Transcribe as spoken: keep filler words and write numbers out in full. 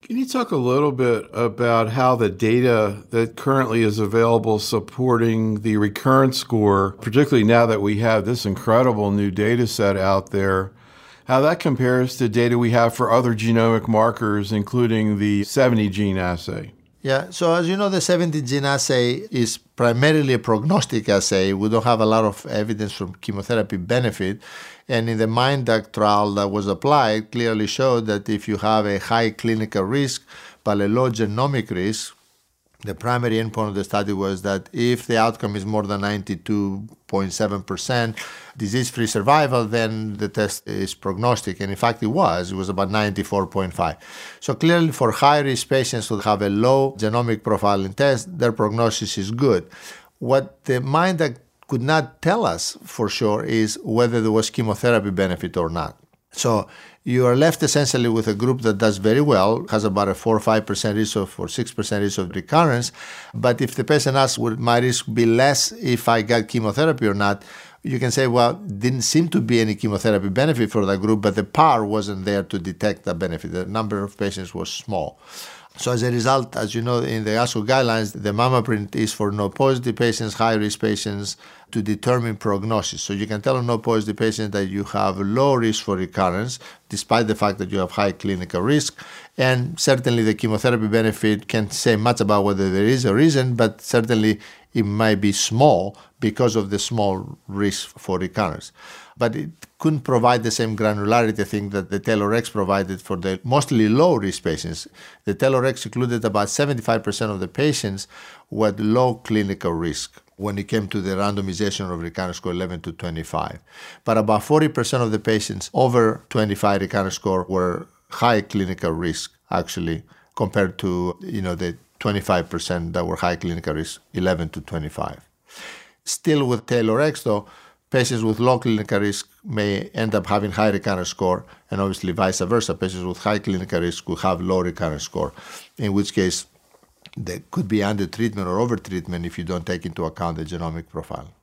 Can you talk a little bit about how the data that currently is available supporting the recurrence score, particularly now that we have this incredible new data set out there, how that compares to data we have for other genomic markers, including the seventy gene assay? Yeah, so as you know, the seventy gene assay is primarily a prognostic assay. We don't have a lot of evidence from chemotherapy benefit. And in the MINDAC trial that was applied, clearly showed that if you have a high clinical risk but a low genomic risk, the primary endpoint of the study was that if the outcome is more than ninety-two point seven percent disease-free survival, then the test is prognostic. And in fact, it was. It was about ninety-four point five. So clearly, for high-risk patients who have a low genomic profiling test, their prognosis is good. What the MINDAC could not tell us for sure is whether there was chemotherapy benefit or not. So you are left essentially with a group that does very well, has about a four or five percent risk of, or six percent risk of recurrence. But if the patient asks, would my risk be less if I got chemotherapy or not, you can say, well, didn't seem to be any chemotherapy benefit for that group, but the power wasn't there to detect that benefit. The number of patients was small. So as a result, as you know, in the ASCO guidelines, the MammaPrint is for no-positive patients, high-risk patients, to determine prognosis. So you can tell a no-positive patient that you have low risk for recurrence, despite the fact that you have high clinical risk. And certainly the chemotherapy benefit can't say much about whether there is a reason, but certainly it might be small because of the small risk for recurrence. But it couldn't provide the same granularity, I think, that the TAILORx provided for the mostly low-risk patients. The TAILORx included about seventy-five percent of the patients who had low clinical risk when it came to the randomization of recurrence score eleven to twenty-five. But about forty percent of the patients over twenty-five recurrence score were high clinical risk, actually, compared to, you know, the twenty-five percent that were high clinical risk, eleven to twenty-five. Still with TAILORx, though, patients with low clinical risk may end up having high recurrence score, and obviously vice versa. Patients with high clinical risk will have low recurrence score, in which case there could be under treatment or over treatment if you don't take into account the genomic profile.